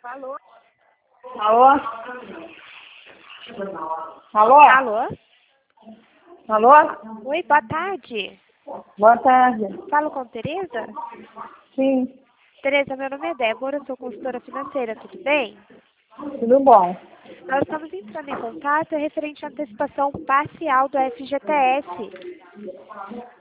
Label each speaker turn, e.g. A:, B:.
A: Alô?
B: Alô? Alô?
A: Alô?
B: Alô?
A: Oi, boa tarde.
B: Boa tarde.
A: Falo com Tereza?
B: Sim,
A: Tereza, meu nome é Débora, eu sou consultora financeira, tudo bem?
B: tudo bom.
A: Nós estamos entrando em contato referente à antecipação parcial do FGTS.